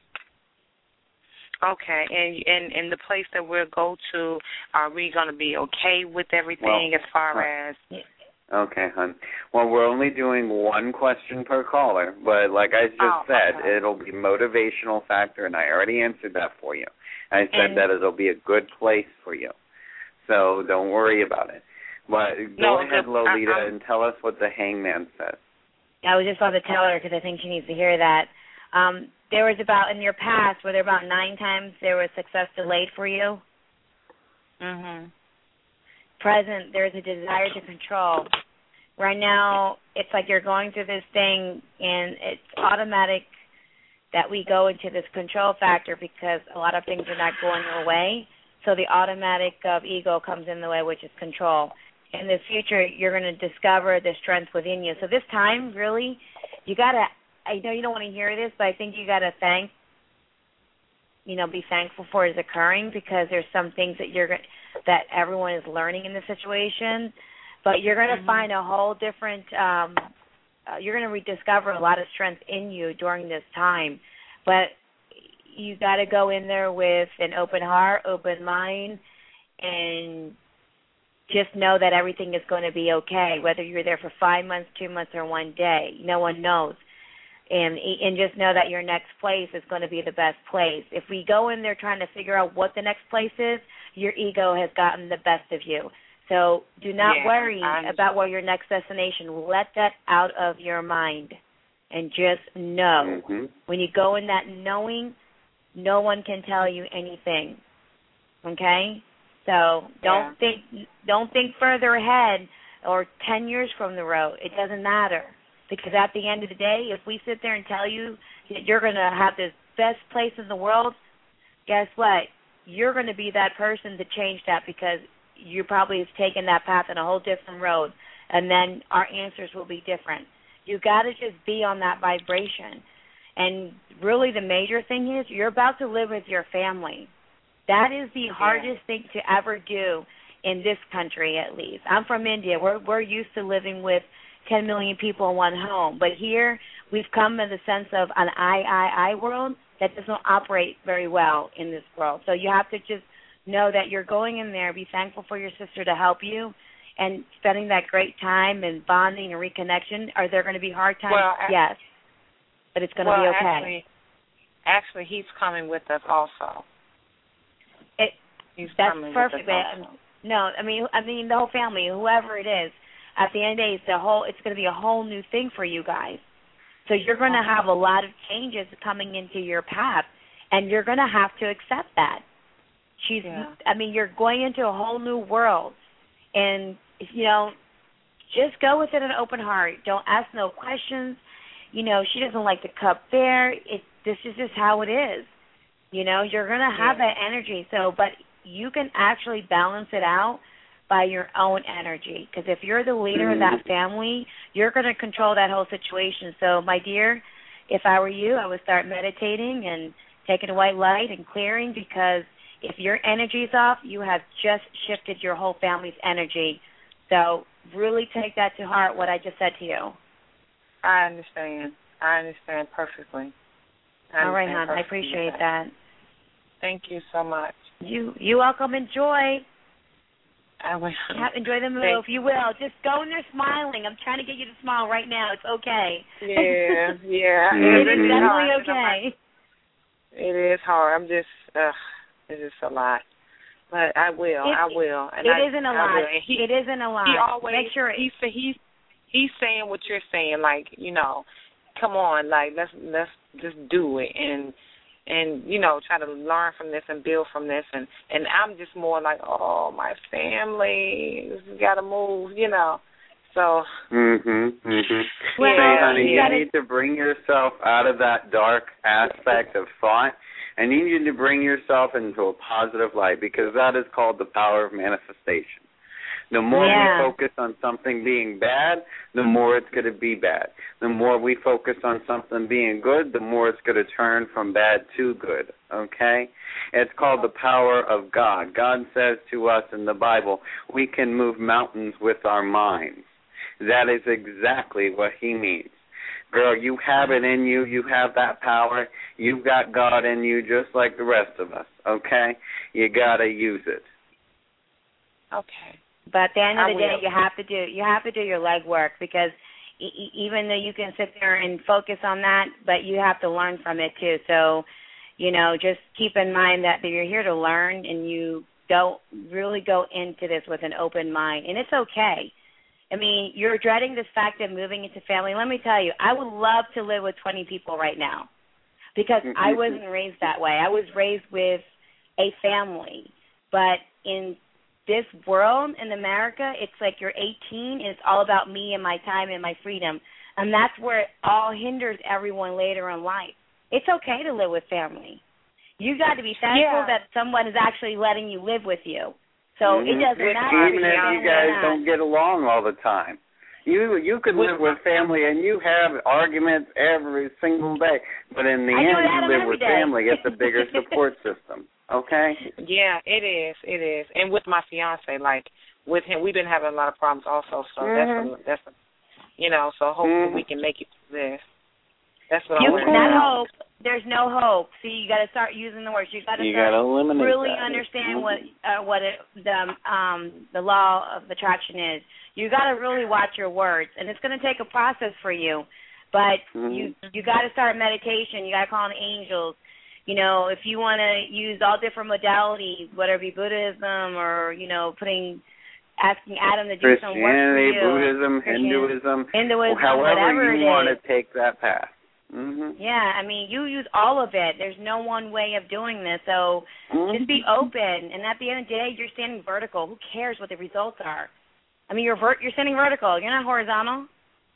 Okay, and and and the place that we'll go to, are we going to be okay with everything well, as far huh. as? Okay, hon. Well, we're only doing one question per caller, but like I just oh, said, okay. it'll be motivational factor, and I already answered that for you. I said and, that it'll be a good place for you, so don't worry about it. But no, go ahead, the, Lolita, I, and tell us what the hangman says. I was just about to tell her because I think she needs to hear that. Um, there was about, in your past, were there about nine times there was success delayed for you? Mhm. Present, there's a desire to control. Right now, it's like you're going through this thing, and it's automatic that we go into this control factor because a lot of things are not going your way. So the automatic of ego comes in the way, which is control. In the future, you're going to discover the strength within you. So this time, really, you got to, I know you don't want to hear this, but I think you got to thank, you know, be thankful for it occurring because there's some things that you're that everyone is learning in the situation. But you're going to mm-hmm. find a whole different, um, uh, you're going to rediscover a lot of strength in you during this time. But you got to go in there with an open heart, open mind, and just know that everything is going to be okay, whether you're there for five months, two months, or one day. No one knows. And and just know that your next place is going to be the best place. If we go in there trying to figure out what the next place is, your ego has gotten the best of you. So do not yeah, worry I'm... about where your next destination. Let that out of your mind and just know. Mm-hmm. When you go in that knowing, no one can tell you anything. Okay? So don't yeah. think don't think further ahead or ten years from the road. It doesn't matter. Because at the end of the day, if we sit there and tell you that you're going to have this best place in the world, guess what? You're going to be that person to change that because you probably have taken that path on a whole different road, and then our answers will be different. You got to just be on that vibration. And really the major thing is you're about to live with your family. That is the hardest yeah. thing to ever do in this country, at least. I'm from India. We're we're used to living with ten million people in one home. But here we've come to the sense of an I, I, I world that doesn't operate very well in this world. So you have to just know that you're going in there, be thankful for your sister to help you, and spending that great time and bonding and reconnection. Are there going to be hard times? Well, yes. But it's going to well, be okay. Actually, actually, he's coming with us also. It, he's that's coming perfect. with us also. No, I mean, I mean the whole family, whoever it is. At the end of the day, it's a whole. It's going to be a whole new thing for you guys. So you're going to have a lot of changes coming into your path, and you're going to have to accept that. She's. Yeah. I mean, you're going into a whole new world, and you know, just go with it an open heart. Don't ask no questions. You know, she doesn't like the cup there. It. This is just how it is. You know, you're going to have yeah. that energy. So, but you can actually balance it out by your own energy. Because if you're the leader mm-hmm. of that family, you're going to control that whole situation. So, my dear, if I were you, I would start meditating and taking a white light and clearing, because if your energy's off, you have just shifted your whole family's energy. So really take that to heart, what I just said to you. I understand. I understand perfectly. I All right, hon. I appreciate that. Thank you so much. You you welcome. Enjoy. I will. Yeah, enjoy the move. You will. Just go in there smiling. I'm trying to get you to smile right now. It's okay. Yeah, yeah. It is definitely okay. It is hard. I'm just, ugh, it's just a lot. But I will. It, I will. And it I, isn't a I lot. He, it isn't a lot. He always, Make sure he's he's he's saying what you're saying. Like, you know, come on, like let's let's just do it and and you know try to learn from this and build from this. And and I'm just more like, oh, my family, we got to move, you know. So. Mhm. Mhm. Well, Say, honey, you, you gotta, need to bring yourself out of that dark aspect of thought. I need you to bring yourself into a positive light, because that is called the power of manifestation. The more yeah. we focus on something being bad, the more it's going to be bad. The more we focus on something being good, the more it's going to turn from bad to good, okay? It's called the power of God. God says to us in the Bible, we can move mountains with our minds. That is exactly what he means. Girl, you have it in you. You have that power. You've got God in you just like the rest of us, okay? You got to use it. Okay. But at the end of I the day, will. you have to do you have to do your legwork, because e- even though you can sit there and focus on that, but you have to learn from it too. So, you know, just keep in mind that you're here to learn, and you don't really go into this with an open mind, and it's okay. I mean, you're dreading this fact of moving into family. Let me tell you, I would love to live with twenty people right now, because I wasn't raised that way. I was raised with a family. But in this world, in America, it's like you're eighteen, and it's all about me and my time and my freedom. And that's where it all hinders everyone later in life. It's okay to live with family. You got to be thankful yeah. that someone is actually letting you live with you. So mm-hmm. it doesn't matter. Even if you guys don't get along all the time. You you could live with family and you have arguments every single day, but in the I end you live with day. family. It's a bigger support system, okay? Yeah, it is. It is. And with my fiance, like with him, we've been having a lot of problems also. So mm-hmm. that's a, that's a, you know. So hopefully mm-hmm. we can make it through this. That's what you I'm cannot hope. There's no hope. See, you got to start using the words. You got to start eliminate really that. understand mm-hmm. what uh, what it, the um the law of attraction is. You got to really watch your words, and it's going to take a process for you. But mm-hmm. you you got to start meditation. You got to call on angels. You know, if you want to use all different modalities, whether it be Buddhism or you know putting asking Adam to do some work for you. Buddhism, Hinduism, Hinduism, however whatever you it want is. to take that path. Mm-hmm. Yeah, I mean, you use all of it. There's no one way of doing this, so mm-hmm. just be open. And at the end of the day, you're standing vertical. Who cares what the results are? I mean, you're vert- you're standing vertical. You're not horizontal.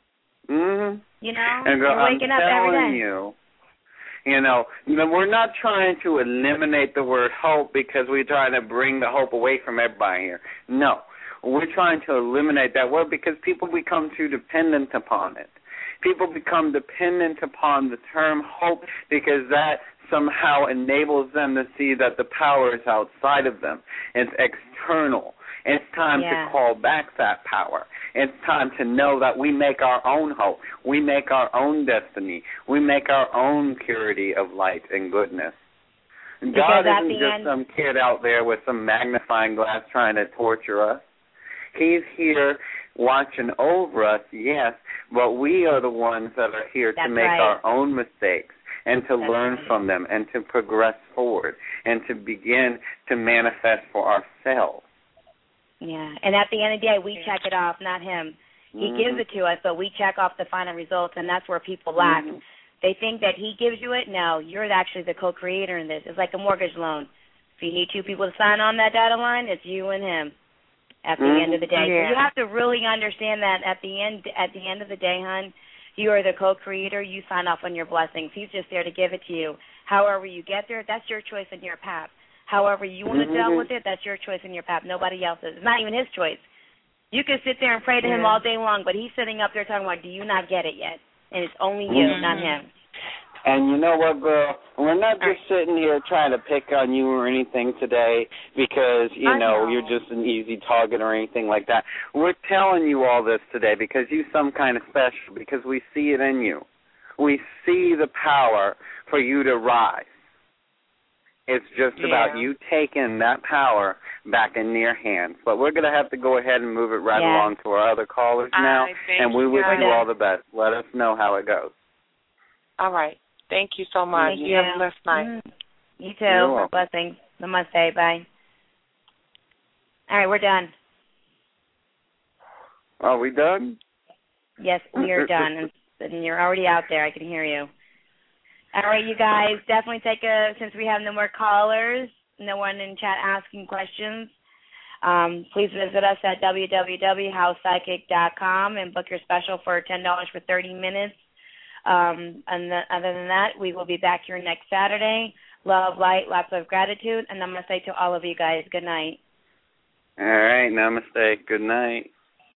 Mm-hmm. You know, and girl, you're waking I'm up every telling day. You, you know, we're not trying to eliminate the word hope because we're trying to bring the hope away from everybody here. No, we're trying to eliminate that word because people become too dependent upon it. People become dependent upon the term hope because that somehow enables them to see that the power is outside of them. It's external. It's time yeah. to call back that power. It's time to know that we make our own hope. We make our own destiny. We make our own purity of light and goodness. Because God at isn't the just end... some kid out there with some magnifying glass trying to torture us. He's here watching over us, yes, but we are the ones that are here That's to make right. our own mistakes and to That's learn right. from them and to progress forward and to begin to manifest for ourselves. Yeah, and at the end of the day, we check it off, not him. He mm-hmm. gives it to us, but we check off the final results, and that's where people lack. Mm-hmm. They think that he gives you it. No, you're actually the co-creator in this. It's like a mortgage loan. If you need two people to sign on that dotted line, it's you and him. At the mm-hmm. end of the day, yeah. so you have to really understand that at the end, at the end of the day, hon, you are the co-creator. You sign off on your blessings. He's just there to give it to you. However you get there, that's your choice and your path. However you want to mm-hmm. deal with it, that's your choice and your path. Nobody else's. It's not even his choice. You can sit there and pray to yeah. him all day long, but he's sitting up there talking about, do you not get it yet? And it's only you, mm-hmm. not him. And you know what, girl? We're not just sitting here trying to pick on you or anything today because, you know, know, you're just an easy target or anything like that. We're telling you all this today because you're some kind of special, because we see it in you. We see the power for you to rise. It's just yeah. about you taking that power back in your hands. But we're going to have to go ahead and move it right yeah. along to our other callers now, right, and we wish you you all the best. Let us know how it goes. All right. Thank you so much. Thank you. you. Have a blessed night. Mm. You too. Blessings. Namaste. Bye. All right, we're done. Are we done? Yes, we are done. And, and you're already out there. I can hear you. All right, you guys, definitely take a, since we have no more callers, no one in chat asking questions, um, please visit us at w w w dot house psychic dot com and book your special for ten dollars for thirty minutes. Um, and the, other than that, we will be back here next Saturday. Love, light, lots of gratitude. And I'm going to say to all of you guys, good night. All right, namaste. Good night.